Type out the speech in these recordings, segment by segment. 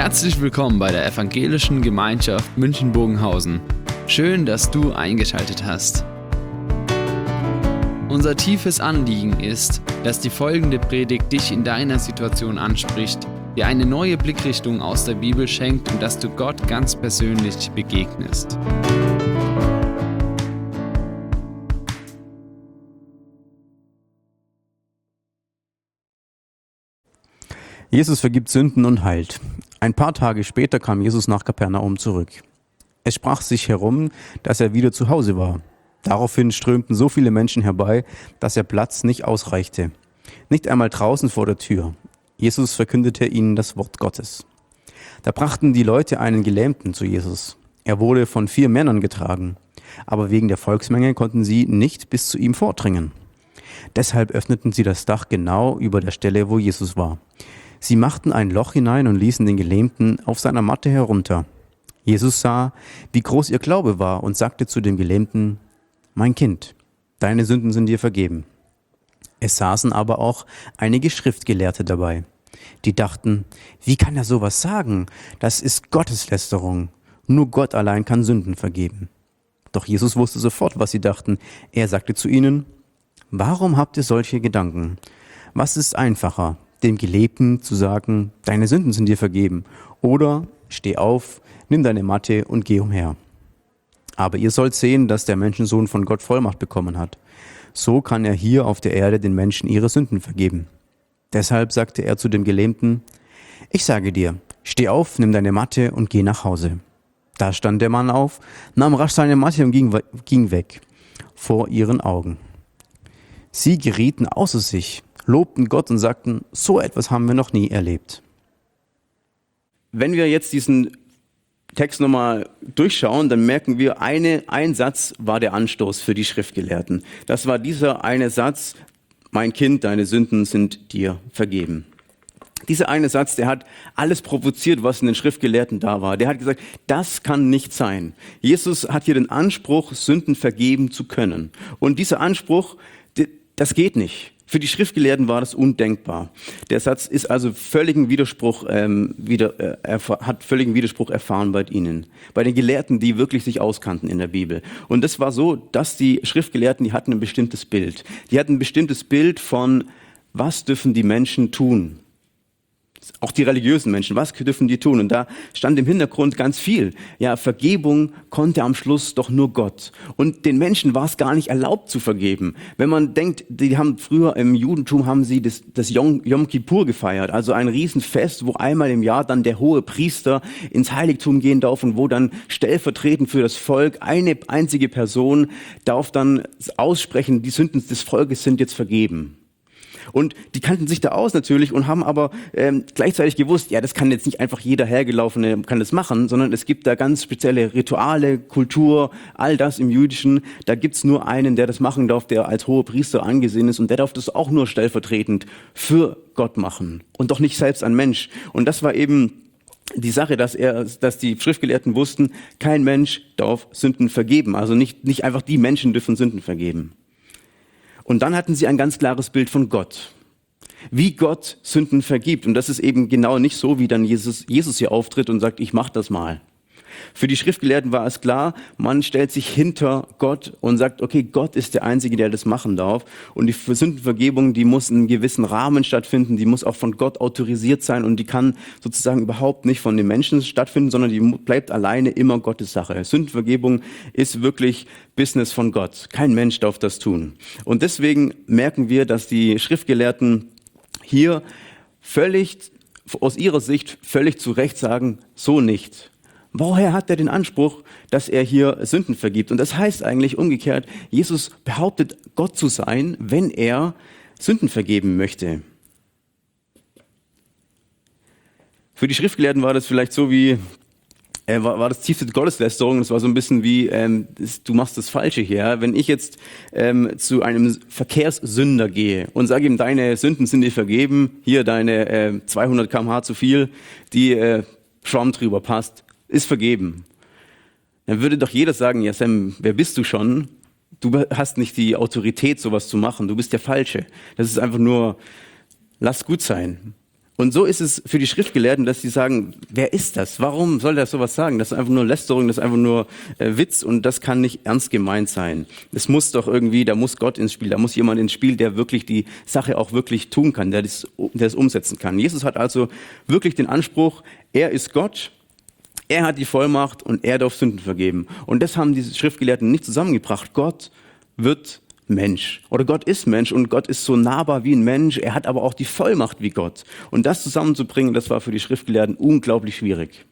Herzlich willkommen bei der Evangelischen Gemeinschaft München-Bogenhausen. Schön, dass du eingeschaltet hast. Unser tiefes Anliegen ist, dass die folgende Predigt dich in deiner Situation anspricht, dir eine neue Blickrichtung aus der Bibel schenkt und dass du Gott ganz persönlich begegnest. Jesus vergibt Sünden und heilt. Ein paar Tage später kam Jesus nach Kapernaum zurück. Es sprach sich herum, dass er wieder zu Hause war. Daraufhin strömten so viele Menschen herbei, dass der Platz nicht ausreichte. Nicht einmal draußen vor der Tür. Jesus verkündete ihnen das Wort Gottes. Da brachten die Leute einen Gelähmten zu Jesus. Er wurde von 4 Männern getragen, aber wegen der Volksmenge konnten sie nicht bis zu ihm vordringen. Deshalb öffneten sie das Dach genau über der Stelle, wo Jesus war. Sie machten ein Loch hinein und ließen den Gelähmten auf seiner Matte herunter. Jesus sah, wie groß ihr Glaube war und sagte zu dem Gelähmten: Mein Kind, deine Sünden sind dir vergeben. Es saßen aber auch einige Schriftgelehrte dabei. Die dachten: Wie kann er sowas sagen? Das ist Gotteslästerung. Nur Gott allein kann Sünden vergeben. Doch Jesus wusste sofort, was sie dachten. Er sagte zu ihnen: Warum habt ihr solche Gedanken? Was ist einfacher, dem Gelähmten zu sagen: Deine Sünden sind dir vergeben? Oder: Steh auf, nimm deine Matte und geh umher. Aber ihr sollt sehen, dass der Menschensohn von Gott Vollmacht bekommen hat. So kann er hier auf der Erde den Menschen ihre Sünden vergeben. Deshalb sagte er zu dem Gelähmten: Ich sage dir, steh auf, nimm deine Matte und geh nach Hause. Da stand der Mann auf, nahm rasch seine Matte und ging weg, vor ihren Augen. Sie gerieten außer sich, lobten Gott und sagten: So etwas haben wir noch nie erlebt. Wenn wir jetzt diesen Text nochmal durchschauen, dann merken wir, ein Satz war der Anstoß für die Schriftgelehrten. Das war dieser eine Satz: Mein Kind, deine Sünden sind dir vergeben. Dieser eine Satz, der hat alles provoziert, was in den Schriftgelehrten da war. Der hat gesagt, das kann nicht sein. Jesus hat hier den Anspruch, Sünden vergeben zu können. Und dieser Anspruch, das geht nicht. Für die Schriftgelehrten war das undenkbar. Der Satz ist also völligen Widerspruch, hat völligen Widerspruch erfahren bei ihnen. Bei den Gelehrten, die wirklich sich auskannten in der Bibel. Und das war so, dass die Schriftgelehrten, die hatten ein bestimmtes Bild. Die hatten ein bestimmtes Bild von, was dürfen die Menschen tun? Auch die religiösen Menschen, was dürfen die tun? Und da stand im Hintergrund ganz viel. Ja, Vergebung konnte am Schluss doch nur Gott. Und den Menschen war es gar nicht erlaubt zu vergeben. Wenn man denkt, die haben früher im Judentum haben sie das Yom Kippur gefeiert, also ein Riesenfest, wo einmal im Jahr dann der hohe Priester ins Heiligtum gehen darf und wo dann stellvertretend für das Volk eine einzige Person darf dann aussprechen, die Sünden des Volkes sind jetzt vergeben. Und die kannten sich da aus natürlich und haben aber gleichzeitig gewusst, ja, das kann jetzt nicht einfach jeder Hergelaufene kann das machen, sondern es gibt da ganz spezielle Rituale, Kultur, all das im Jüdischen. Da gibt's nur einen, der das machen darf, der als hoher Priester angesehen ist, und der darf das auch nur stellvertretend für Gott machen und doch nicht selbst ein Mensch. Und das war eben die Sache, dass die Schriftgelehrten wussten, kein Mensch darf Sünden vergeben. Also nicht einfach die Menschen dürfen Sünden vergeben. Und dann hatten sie ein ganz klares Bild von Gott, wie Gott Sünden vergibt. Und das ist eben genau nicht so, wie dann Jesus hier auftritt und sagt, ich mach das mal. Für die Schriftgelehrten war es klar, man stellt sich hinter Gott und sagt, okay, Gott ist der Einzige, der das machen darf. Und die Sündenvergebung, die muss in einem gewissen Rahmen stattfinden, die muss auch von Gott autorisiert sein und die kann sozusagen überhaupt nicht von den Menschen stattfinden, sondern die bleibt alleine immer Gottes Sache. Sündenvergebung ist wirklich Business von Gott. Kein Mensch darf das tun. Und deswegen merken wir, dass die Schriftgelehrten hier aus ihrer Sicht völlig zu Recht sagen, so nicht. Woher hat er den Anspruch, dass er hier Sünden vergibt? Und das heißt eigentlich umgekehrt, Jesus behauptet, Gott zu sein, wenn er Sünden vergeben möchte. Für die Schriftgelehrten war das vielleicht so wie, war das tiefste Gotteslästerung. Das war so ein bisschen wie, du machst das Falsche hier. Wenn ich jetzt zu einem Verkehrssünder gehe und sage ihm, deine Sünden sind dir vergeben, hier deine 200 km/h zu viel, die Schwamm drüber passt, ist vergeben. Dann würde doch jeder sagen, ja Sam, wer bist du schon? Du hast nicht die Autorität, sowas zu machen. Du bist der Falsche. Das ist einfach nur, lass gut sein. Und so ist es für die Schriftgelehrten, dass sie sagen, wer ist das? Warum soll der sowas sagen? Das ist einfach nur Lästerung, das ist einfach nur Witz und das kann nicht ernst gemeint sein. Es muss doch irgendwie, da muss Gott ins Spiel, da muss jemand ins Spiel, der wirklich die Sache auch wirklich tun kann, der das umsetzen kann. Jesus hat also wirklich den Anspruch, er ist Gott, er hat die Vollmacht und er darf Sünden vergeben. Und das haben diese Schriftgelehrten nicht zusammengebracht. Gott wird Mensch oder Gott ist Mensch und Gott ist so nahbar wie ein Mensch, er hat aber auch die Vollmacht wie Gott. Und das zusammenzubringen, das war für die Schriftgelehrten unglaublich schwierig.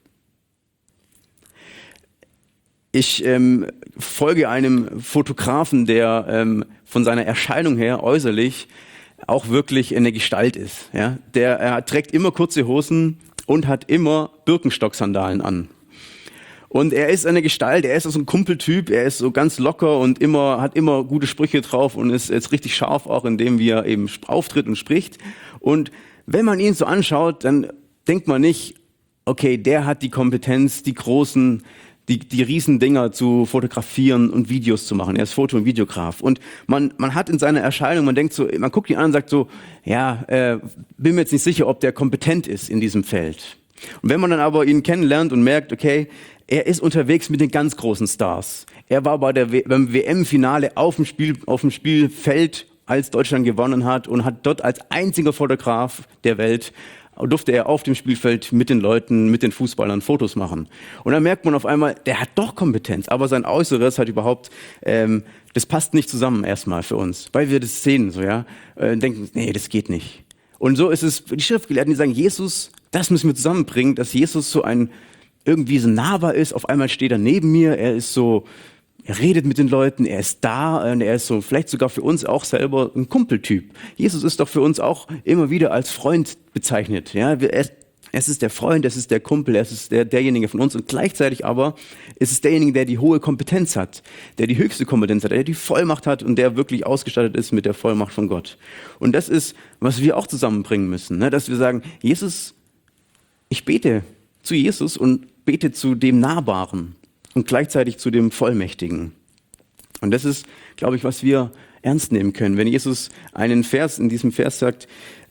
Ich folge einem Fotografen, der von seiner Erscheinung her äußerlich auch wirklich eine Gestalt ist. Ja? Er trägt immer kurze Hosen und hat immer Birkenstock-Sandalen an. Und er ist eine Gestalt, er ist so ein Kumpeltyp, er ist so ganz locker und hat immer gute Sprüche drauf und ist richtig scharf auch in dem, wie er eben auftritt und spricht. Und wenn man ihn so anschaut, dann denkt man nicht, okay, der hat die Kompetenz, die großen, die Riesendinger zu fotografieren und Videos zu machen. Er ist Foto- und Videograf. Und man hat in seiner Erscheinung, man denkt so, man guckt ihn an und sagt so, ja, bin mir jetzt nicht sicher, ob der kompetent ist in diesem Feld. Und wenn man dann aber ihn kennenlernt und merkt, okay, er ist unterwegs mit den ganz großen Stars. Er war beim WM-Finale auf dem Spielfeld, als Deutschland gewonnen hat und hat dort als einziger Fotograf der Welt durfte er auf dem Spielfeld mit den Leuten, mit den Fußballern Fotos machen. Und dann merkt man auf einmal, der hat doch Kompetenz, aber sein Äußeres hat überhaupt, das passt nicht zusammen erstmal für uns, weil wir das sehen, so ja, denken, nee, das geht nicht. Und so ist es für die Schriftgelehrten, die sagen, Jesus, das müssen wir zusammenbringen, dass Jesus so irgendwie so nahbar ist, auf einmal steht er neben mir, er redet mit den Leuten, er ist da und er ist so vielleicht sogar für uns auch selber ein Kumpeltyp. Jesus ist doch für uns auch immer wieder als Freund bezeichnet. Ja, es ist der Freund, es ist der Kumpel, es ist derjenige von uns und gleichzeitig aber ist es derjenige, der die hohe Kompetenz hat, der die höchste Kompetenz hat, der die Vollmacht hat und der wirklich ausgestattet ist mit der Vollmacht von Gott. Und das ist, was wir auch zusammenbringen müssen, ne? Dass wir sagen, Jesus, ich bete zu Jesus und bete zu dem Nahbaren und gleichzeitig zu dem Vollmächtigen. Und das ist, glaube ich, was wir ernst nehmen können. Wenn Jesus in diesem Vers sagt,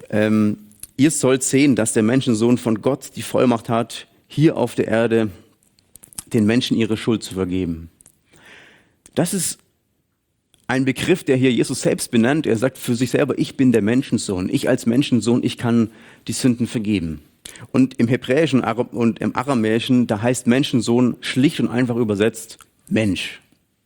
ihr sollt sehen, dass der Menschensohn von Gott die Vollmacht hat, hier auf der Erde den Menschen ihre Schuld zu vergeben. Das ist ein Begriff, der hier Jesus selbst benennt. Er sagt für sich selber, ich bin der Menschensohn. Ich als Menschensohn, ich kann die Sünden vergeben. Und im Hebräischen und im Aramäischen, da heißt Menschensohn schlicht und einfach übersetzt Mensch.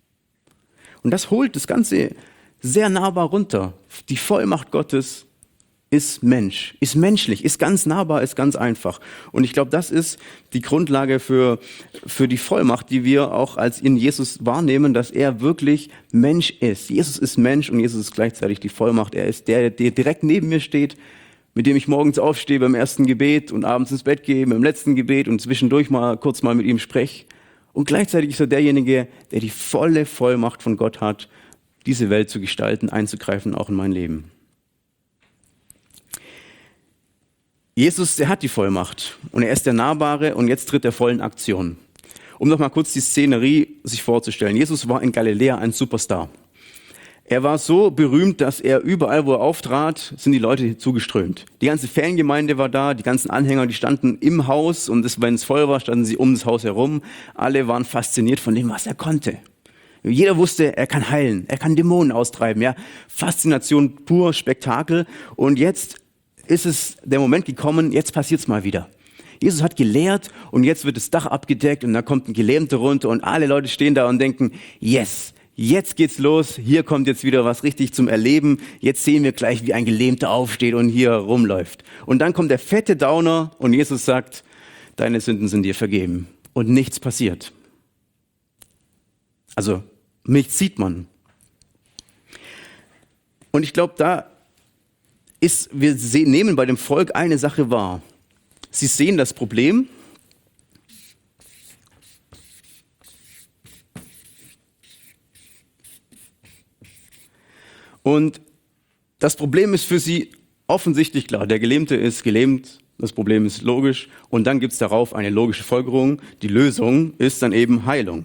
Und das holt das Ganze sehr nahbar runter. Die Vollmacht Gottes ist Mensch, ist menschlich, ist ganz nahbar, ist ganz einfach. Und ich glaube, das ist die Grundlage für die Vollmacht, die wir auch als in Jesus wahrnehmen, dass er wirklich Mensch ist. Jesus ist Mensch und Jesus ist gleichzeitig die Vollmacht. Er ist der direkt neben mir steht, mit dem ich morgens aufstehe beim ersten Gebet und abends ins Bett gehe beim letzten Gebet und zwischendurch kurz mal mit ihm spreche. Und gleichzeitig ist er derjenige, der die volle Vollmacht von Gott hat, diese Welt zu gestalten, einzugreifen, auch in mein Leben. Jesus, der hat die Vollmacht und er ist der Nahbare und jetzt tritt er voll in Aktion. Um noch mal kurz die Szenerie sich vorzustellen. Jesus war in Galiläa ein Superstar. Er war so berühmt, dass er überall, wo er auftrat, sind die Leute zugeströmt. Die ganze Fangemeinde war da, die ganzen Anhänger, die standen im Haus und wenn es voll war, standen sie um das Haus herum. Alle waren fasziniert von dem, was er konnte. Jeder wusste, er kann heilen, er kann Dämonen austreiben. Ja, Faszination pur, Spektakel. Und jetzt ist es der Moment gekommen, jetzt passiert's mal wieder. Jesus hat gelehrt und jetzt wird das Dach abgedeckt und da kommt ein Gelähmter runter und alle Leute stehen da und denken, yes, jetzt geht's los, hier kommt jetzt wieder was richtig zum Erleben, jetzt sehen wir gleich, wie ein Gelähmter aufsteht und hier rumläuft. Und dann kommt der fette Downer und Jesus sagt, deine Sünden sind dir vergeben und nichts passiert. Also, nichts sieht man. Und ich glaube, nehmen bei dem Volk eine Sache wahr. Sie sehen das Problem. Und das Problem ist für sie offensichtlich klar. Der Gelähmte ist gelähmt, das Problem ist logisch. Und dann gibt es darauf eine logische Folgerung. Die Lösung ist dann eben Heilung.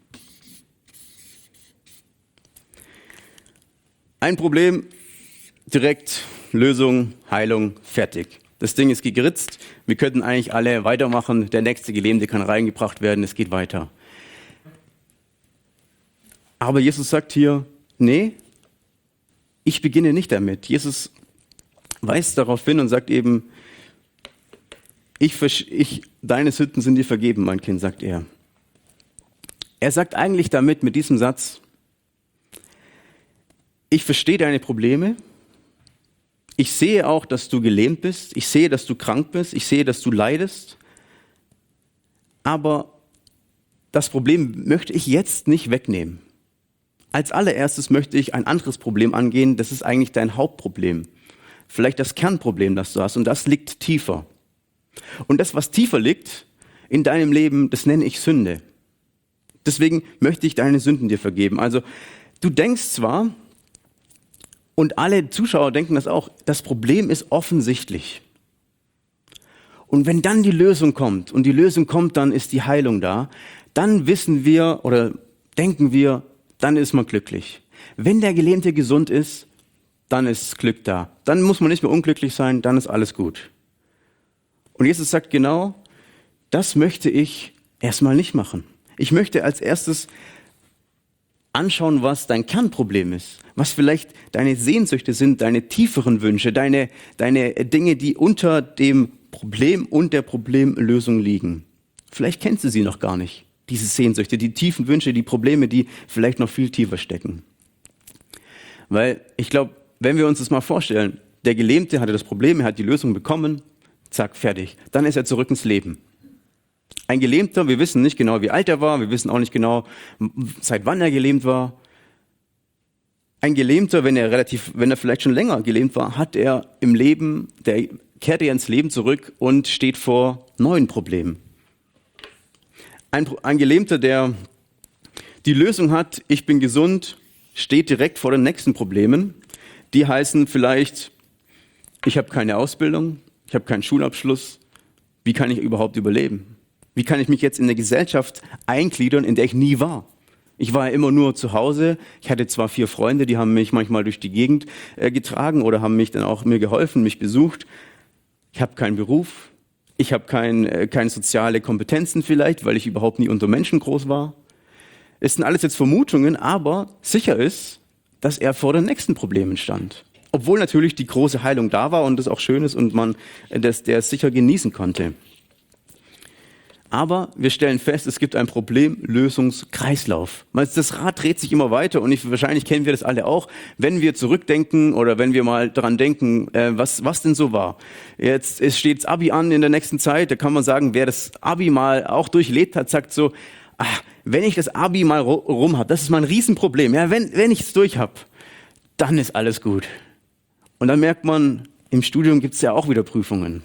Ein Problem, direkt Lösung, Heilung, fertig. Das Ding ist geritzt, wir könnten eigentlich alle weitermachen, der nächste Gelähmte kann reingebracht werden, es geht weiter. Aber Jesus sagt hier, nee, ich beginne nicht damit. Jesus weist darauf hin und sagt eben, deine Sünden sind dir vergeben, mein Kind, sagt er. Er sagt eigentlich damit mit diesem Satz, ich verstehe deine Probleme, ich sehe auch, dass du gelähmt bist, ich sehe, dass du krank bist, ich sehe, dass du leidest, aber das Problem möchte ich jetzt nicht wegnehmen. Als allererstes möchte ich ein anderes Problem angehen, das ist eigentlich dein Hauptproblem. Vielleicht das Kernproblem, das du hast, und das liegt tiefer. Und das, was tiefer liegt in deinem Leben, das nenne ich Sünde. Deswegen möchte ich deine Sünden dir vergeben. Also du denkst zwar, und alle Zuschauer denken das auch, das Problem ist offensichtlich. Und wenn dann die Lösung kommt, und die Lösung kommt, dann ist die Heilung da, dann wissen wir oder denken wir, dann ist man glücklich. Wenn der Gelähmte gesund ist, dann ist Glück da. Dann muss man nicht mehr unglücklich sein, dann ist alles gut. Und Jesus sagt genau, das möchte ich erstmal nicht machen. Ich möchte als erstes anschauen, was dein Kernproblem ist, was vielleicht deine Sehnsüchte sind, deine tieferen Wünsche, deine Dinge, die unter dem Problem und der Problemlösung liegen. Vielleicht kennst du sie noch gar nicht, diese Sehnsüchte, die tiefen Wünsche, die Probleme, die vielleicht noch viel tiefer stecken. Weil ich glaube, wenn wir uns das mal vorstellen, der Gelähmte hatte das Problem, er hat die Lösung bekommen, zack, fertig. Dann ist er zurück ins Leben. Ein Gelähmter, wir wissen nicht genau, wie alt er war, wir wissen auch nicht genau, seit wann er gelähmt war. Ein Gelähmter, wenn er vielleicht schon länger gelähmt war, hat er im Leben, kehrt er ins Leben zurück und steht vor neuen Problemen. Ein Gelähmter, der die Lösung hat, ich bin gesund, steht direkt vor den nächsten Problemen. Die heißen vielleicht, ich habe keine Ausbildung, ich habe keinen Schulabschluss, wie kann ich überhaupt überleben? Wie kann ich mich jetzt in eine Gesellschaft eingliedern, in der ich nie war? Ich war ja immer nur zu Hause. Ich hatte zwar 4 Freunde, die haben mich manchmal durch die Gegend getragen oder haben mich dann auch mir geholfen, mich besucht. Ich habe keinen Beruf. Ich habe keine soziale Kompetenzen vielleicht, weil ich überhaupt nie unter Menschen groß war. Es sind alles jetzt Vermutungen, aber sicher ist, dass er vor den nächsten Problemen stand. Obwohl natürlich die große Heilung da war und das auch schön ist und man der es sicher genießen konnte. Aber wir stellen fest, es gibt einen Problemlösungskreislauf. Das Rad dreht sich immer weiter und wahrscheinlich kennen wir das alle auch, wenn wir zurückdenken oder wenn wir mal daran denken, was denn so war. Jetzt steht das Abi an in der nächsten Zeit, da kann man sagen, wer das Abi mal auch durchlebt hat, sagt so, wenn ich das Abi mal rum habe, das ist mal ein Riesenproblem. Ja, wenn ich es durch habe, dann ist alles gut. Und dann merkt man, im Studium gibt es ja auch wieder Prüfungen.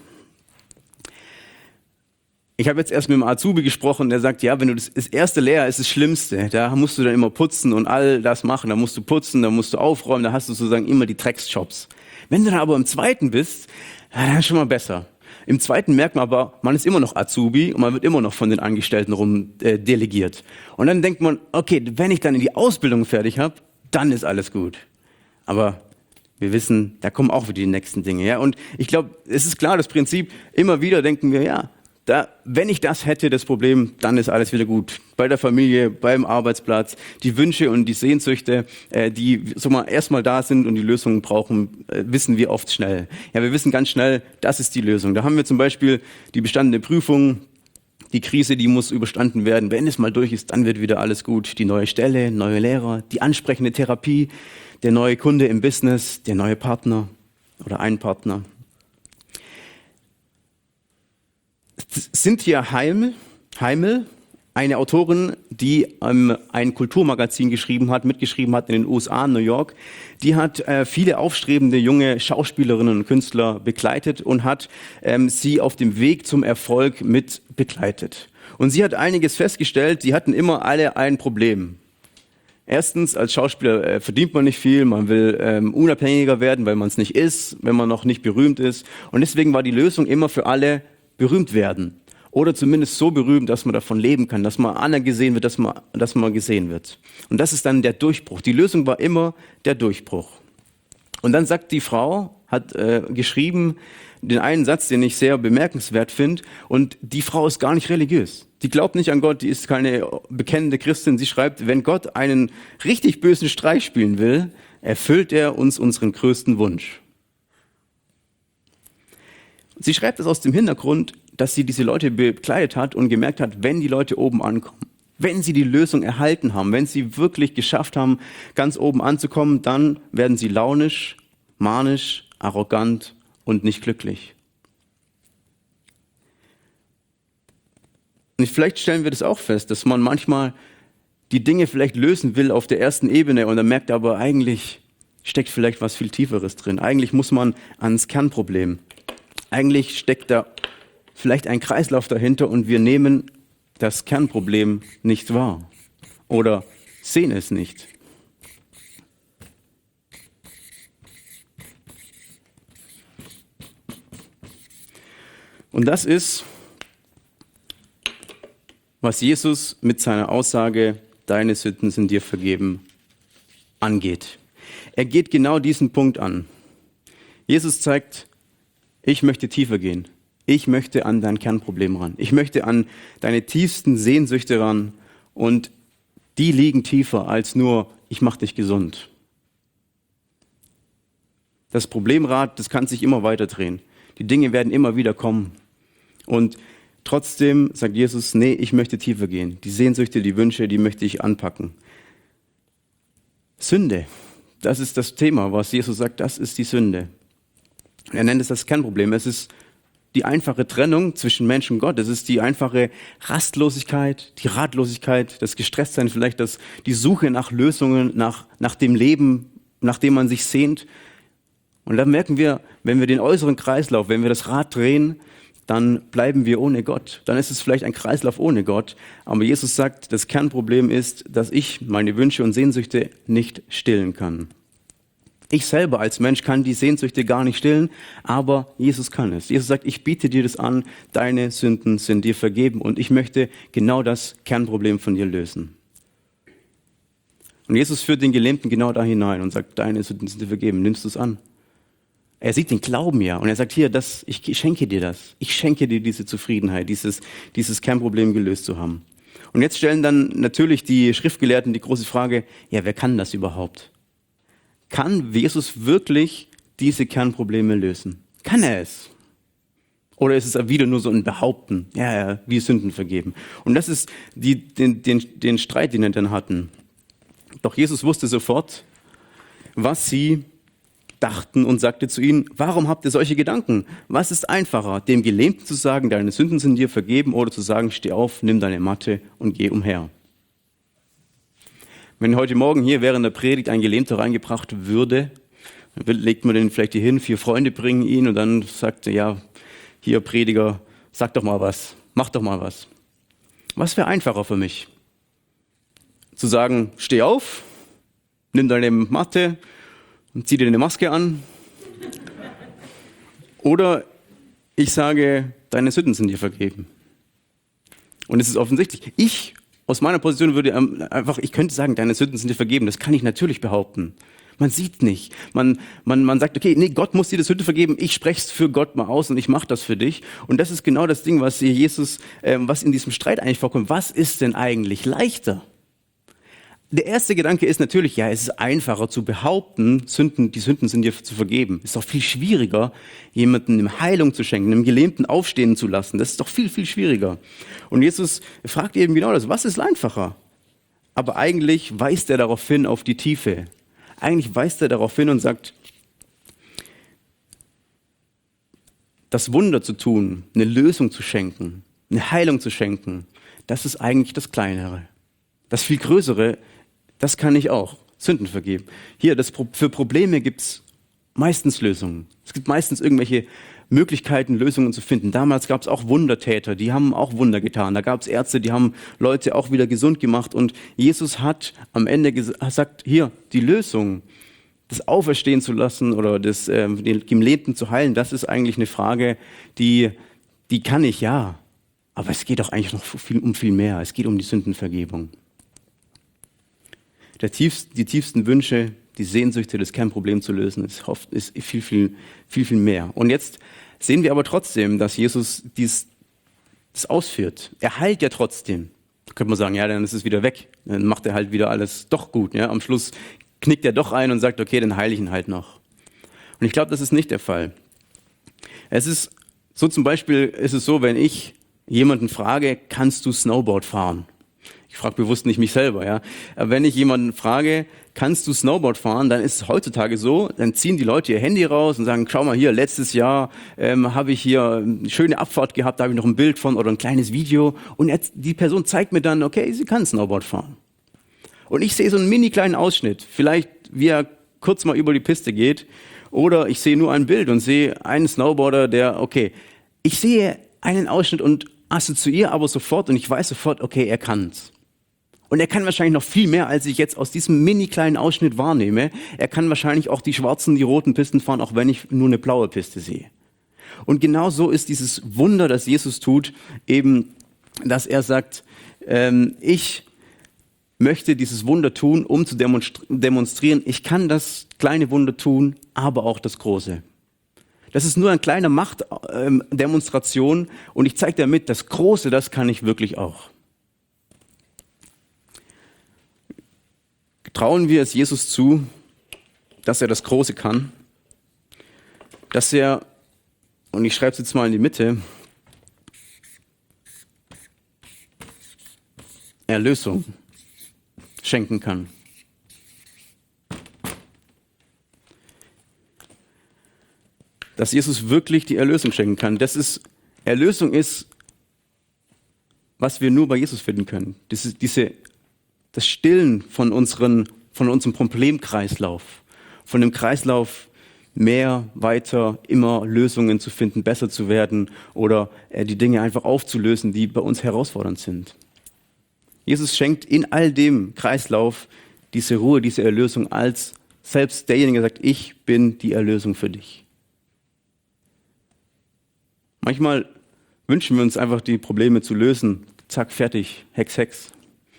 Ich habe jetzt erst mit dem Azubi gesprochen, der sagt, ja, wenn du das erste Lehrjahr ist das Schlimmste, da musst du dann immer putzen und all das machen, da musst du putzen, da musst du aufräumen, da hast du sozusagen immer die Drecksjobs. Wenn du dann aber im zweiten bist, ja, dann ist schon mal besser. Im zweiten merkt man aber, man ist immer noch Azubi und man wird immer noch von den Angestellten delegiert. Und dann denkt man, okay, wenn ich dann in die Ausbildung fertig habe, dann ist alles gut. Aber wir wissen, da kommen auch wieder die nächsten Dinge. Ja? Und ich glaube, es ist klar, das Prinzip, immer wieder denken wir, ja, wenn ich das hätte, das Problem, dann ist alles wieder gut. Bei der Familie, beim Arbeitsplatz, die Wünsche und die Sehnsüchte, die erstmal da sind und die Lösungen brauchen, wissen wir oft schnell. Ja, wir wissen ganz schnell, das ist die Lösung. Da haben wir zum Beispiel die bestandene Prüfung, die Krise, die muss überstanden werden. Wenn es mal durch ist, dann wird wieder alles gut. Die neue Stelle, neue Lehrer, die ansprechende Therapie, der neue Kunde im Business, der neue Partner oder ein Partner. Cynthia Heimel, eine Autorin, die ein Kulturmagazin mitgeschrieben hat in den USA, New York, die hat viele aufstrebende junge Schauspielerinnen und Künstler begleitet und hat sie auf dem Weg zum Erfolg mit begleitet. Und sie hat einiges festgestellt, sie hatten immer alle ein Problem. Erstens, als Schauspieler verdient man nicht viel, man will unabhängiger werden, weil man es nicht ist, wenn man noch nicht berühmt ist. Und deswegen war die Lösung immer für alle, berühmt werden oder zumindest so berühmt, dass man davon leben kann, dass man anerkannt wird, dass man gesehen wird. Und das ist dann der Durchbruch. Die Lösung war immer der Durchbruch. Und dann sagt die Frau, hat geschrieben, den einen Satz, den ich sehr bemerkenswert finde, und die Frau ist gar nicht religiös. Die glaubt nicht an Gott, die ist keine bekennende Christin. Sie schreibt, wenn Gott einen richtig bösen Streich spielen will, erfüllt er uns unseren größten Wunsch. Sie schreibt es aus dem Hintergrund, dass sie diese Leute bekleidet hat und gemerkt hat, wenn die Leute oben ankommen, wenn sie die Lösung erhalten haben, wenn sie wirklich geschafft haben, ganz oben anzukommen, dann werden sie launisch, manisch, arrogant und nicht glücklich. Und vielleicht stellen wir das auch fest, dass man manchmal die Dinge vielleicht lösen will auf der ersten Ebene und dann merkt aber, eigentlich steckt vielleicht was viel Tieferes drin. Eigentlich muss man ans Kernproblem. Eigentlich steckt da vielleicht ein Kreislauf dahinter und wir nehmen das Kernproblem nicht wahr oder sehen es nicht. Und das ist, was Jesus mit seiner Aussage, deine Sünden sind dir vergeben, angeht. Er geht genau diesen Punkt an. Jesus zeigt, ich möchte tiefer gehen. Ich möchte an dein Kernproblem ran. Ich möchte an deine tiefsten Sehnsüchte ran. Und die liegen tiefer als nur, ich mache dich gesund. Das Problemrad, das kann sich immer weiter drehen. Die Dinge werden immer wieder kommen. Und trotzdem sagt Jesus, nee, ich möchte tiefer gehen. Die Sehnsüchte, die Wünsche, die möchte ich anpacken. Sünde, das ist das Thema, was Jesus sagt, das ist die Sünde. Er nennt es das Kernproblem. Es ist die einfache Trennung zwischen Mensch und Gott. Es ist die einfache Rastlosigkeit, die Ratlosigkeit, das Gestresstsein, vielleicht die Suche nach Lösungen, nach dem Leben, nach dem man sich sehnt. Und dann merken wir, wenn wir den äußeren Kreislauf, wenn wir das Rad drehen, dann bleiben wir ohne Gott. Dann ist es vielleicht ein Kreislauf ohne Gott. Aber Jesus sagt, das Kernproblem ist, dass ich meine Wünsche und Sehnsüchte nicht stillen kann. Ich selber als Mensch kann die Sehnsüchte gar nicht stillen, aber Jesus kann es. Jesus sagt, ich biete dir das an, deine Sünden sind dir vergeben und ich möchte genau das Kernproblem von dir lösen. Und Jesus führt den Gelähmten genau da hinein und sagt, deine Sünden sind dir vergeben, nimmst du es an? Er sieht den Glauben ja und er sagt, hier, ich schenke dir das. Ich schenke dir diese Zufriedenheit, dieses Kernproblem gelöst zu haben. Und jetzt stellen dann natürlich die Schriftgelehrten die große Frage, ja, wer kann das überhaupt? Kann Jesus wirklich diese Kernprobleme lösen? Kann er es? Oder ist es wieder nur so ein Behaupten? Ja, wir Sünden vergeben. Und das ist den Streit, den er dann hatten. Doch Jesus wusste sofort, was sie dachten und sagte zu ihnen, warum habt ihr solche Gedanken? Was ist einfacher, dem Gelähmten zu sagen, deine Sünden sind dir vergeben, oder zu sagen, steh auf, nimm deine Matte und geh umher? Wenn heute Morgen hier während der Predigt ein Gelähmter reingebracht würde, dann legt man den vielleicht hier hin, 4 Freunde bringen ihn und dann sagt er, ja, hier Prediger, sag doch mal was, mach doch mal was. Was wäre einfacher für mich? Zu sagen, steh auf, nimm deine Matte und zieh dir eine Maske an. Oder ich sage, deine Sünden sind dir vergeben. Und es ist offensichtlich, aus meiner Position ich könnte sagen, deine Sünden sind dir vergeben. Das kann ich natürlich behaupten. Man sieht nicht. Man sagt, okay, nee, Gott muss dir das Sünde vergeben. Ich spreche es für Gott mal aus und ich mache das für dich. Und das ist genau das Ding, was in diesem Streit eigentlich vorkommt. Was ist denn eigentlich leichter? Der erste Gedanke ist natürlich, ja, es ist einfacher zu behaupten, die Sünden sind dir zu vergeben. Es ist doch viel schwieriger, jemandem eine Heilung zu schenken, einem Gelähmten aufstehen zu lassen. Das ist doch viel, viel schwieriger. Und Jesus fragt eben genau das, was ist einfacher? Aber eigentlich weist er darauf hin, auf die Tiefe. Eigentlich weist er darauf hin und sagt, das Wunder zu tun, eine Lösung zu schenken, eine Heilung zu schenken, das ist eigentlich das Kleinere. Das viel Größere, das kann ich auch. Sünden vergeben. Hier, für Probleme gibt es meistens Lösungen. Es gibt meistens irgendwelche Möglichkeiten, Lösungen zu finden. Damals gab es auch Wundertäter, die haben auch Wunder getan. Da gab es Ärzte, die haben Leute auch wieder gesund gemacht. Und Jesus hat am Ende gesagt, hier, die Lösung, das auferstehen zu lassen oder den Gelähmten zu heilen, das ist eigentlich eine Frage, die kann ich, ja. Aber es geht doch eigentlich noch um viel mehr. Es geht um die Sündenvergebung. Die tiefsten Wünsche, die Sehnsüchte, das Kernproblem zu lösen, ist viel, viel, viel, viel mehr. Und jetzt sehen wir aber trotzdem, dass Jesus das ausführt. Er heilt ja trotzdem. Da könnte man sagen, ja, dann ist es wieder weg. Dann macht er halt wieder alles doch gut. Ja? Am Schluss knickt er doch ein und sagt, okay, dann heile ich ihn halt noch. Und ich glaube, das ist nicht der Fall. Es ist so, zum Beispiel ist es so, wenn ich jemanden frage, kannst du Snowboard fahren? Ich frage bewusst nicht mich selber, ja. Aber wenn ich jemanden frage, kannst du Snowboard fahren, dann ist es heutzutage so, dann ziehen die Leute ihr Handy raus und sagen, schau mal hier, letztes Jahr habe ich hier eine schöne Abfahrt gehabt, da habe ich noch ein Bild von oder ein kleines Video. Und jetzt, die Person zeigt mir dann, okay, sie kann Snowboard fahren. Und ich sehe so einen mini kleinen Ausschnitt, vielleicht wie er kurz mal über die Piste geht, oder ich sehe nur ein Bild und sehe einen Snowboarder, ich sehe einen Ausschnitt und assoziiere aber sofort und ich weiß sofort, okay, er kann's. Und er kann wahrscheinlich noch viel mehr, als ich jetzt aus diesem mini kleinen Ausschnitt wahrnehme. Er kann wahrscheinlich auch die schwarzen, die roten Pisten fahren, auch wenn ich nur eine blaue Piste sehe. Und genau so ist dieses Wunder, das Jesus tut, eben, dass er sagt, ich möchte dieses Wunder tun, um zu demonstrieren, ich kann das kleine Wunder tun, aber auch das große. Das ist nur eine kleine Machtdemonstration und ich zeige damit, das Große, das kann ich wirklich auch. Trauen wir es Jesus zu, dass er das Große kann, dass er, und ich schreibe es jetzt mal in die Mitte, Erlösung schenken kann. Dass Jesus wirklich die Erlösung schenken kann. Erlösung ist, was wir nur bei Jesus finden können. Das Stillen von unserem Problemkreislauf, von dem Kreislauf mehr, weiter, immer Lösungen zu finden, besser zu werden oder die Dinge einfach aufzulösen, die bei uns herausfordernd sind. Jesus schenkt in all dem Kreislauf diese Ruhe, diese Erlösung, als selbst derjenige sagt, ich bin die Erlösung für dich. Manchmal wünschen wir uns einfach, die Probleme zu lösen. Zack, fertig, Hex, Hex.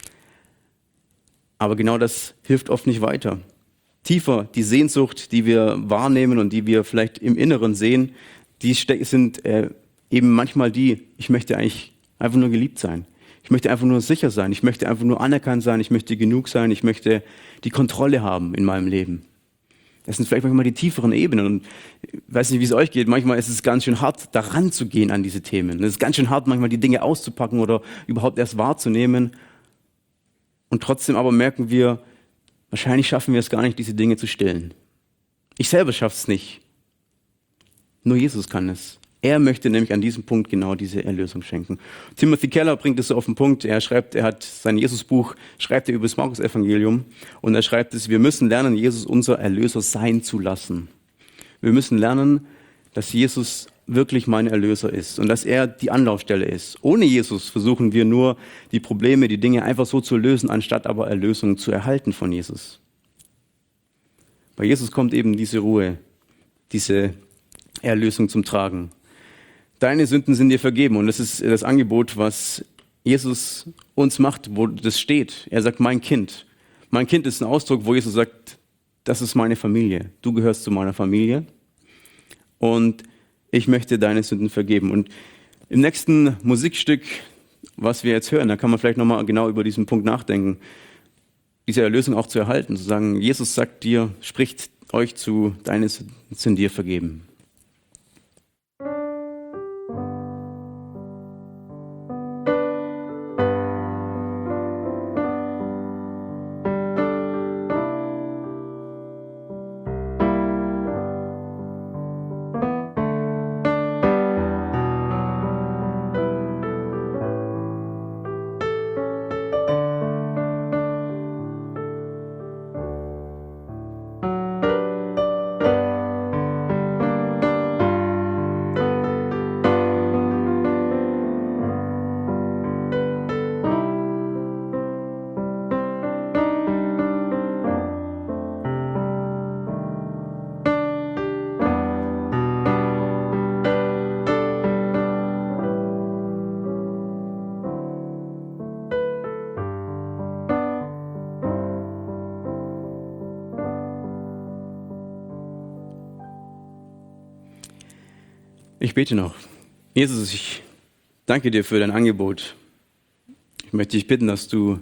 Aber genau das hilft oft nicht weiter. Tiefer, die Sehnsucht, die wir wahrnehmen und die wir vielleicht im Inneren sehen, die sind eben manchmal ich möchte eigentlich einfach nur geliebt sein. Ich möchte einfach nur sicher sein. Ich möchte einfach nur anerkannt sein. Ich möchte genug sein. Ich möchte die Kontrolle haben in meinem Leben. Das sind vielleicht manchmal die tieferen Ebenen. Und ich weiß nicht, wie es euch geht. Manchmal ist es ganz schön hart, daran zu gehen an diese Themen. Es ist ganz schön hart, manchmal die Dinge auszupacken oder überhaupt erst wahrzunehmen. Und trotzdem aber merken wir, wahrscheinlich schaffen wir es gar nicht, diese Dinge zu stillen. Ich selber schaffe es nicht. Nur Jesus kann es. Er möchte nämlich an diesem Punkt genau diese Erlösung schenken. Timothy Keller bringt es so auf den Punkt. Er hat sein Jesusbuch, schreibt er über das Markus-Evangelium. Und er schreibt es, wir müssen lernen, Jesus unser Erlöser sein zu lassen. Wir müssen lernen, dass Jesus wirklich mein Erlöser ist und dass er die Anlaufstelle ist. Ohne Jesus versuchen wir nur, die Probleme, die Dinge einfach so zu lösen, anstatt aber Erlösung zu erhalten von Jesus. Bei Jesus kommt eben diese Ruhe, diese Erlösung zum Tragen. Deine Sünden sind dir vergeben. Und das ist das Angebot, was Jesus uns macht, wo das steht. Er sagt, mein Kind. Mein Kind ist ein Ausdruck, wo Jesus sagt, das ist meine Familie. Du gehörst zu meiner Familie. Und ich möchte deine Sünden vergeben. Und im nächsten Musikstück, was wir jetzt hören, da kann man vielleicht nochmal genau über diesen Punkt nachdenken, diese Erlösung auch zu erhalten. Zu sagen, Jesus sagt dir, spricht euch zu, deine Sünden sind dir vergeben. Ich bete noch. Jesus, ich danke dir für dein Angebot. Ich möchte dich bitten, dass du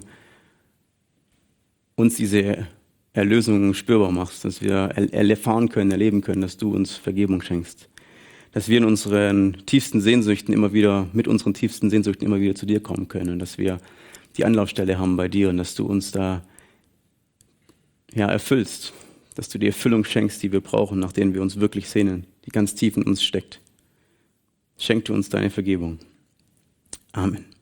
uns diese Erlösung spürbar machst, dass wir erfahren können, erleben können, dass du uns Vergebung schenkst. Dass wir in unseren tiefsten Sehnsüchten mit unseren tiefsten Sehnsüchten immer wieder zu dir kommen können und dass wir die Anlaufstelle haben bei dir und dass du uns da erfüllst, dass du die Erfüllung schenkst, die wir brauchen, nach denen wir uns wirklich sehnen, die ganz tief in uns steckt. Schenk du uns deine Vergebung. Amen.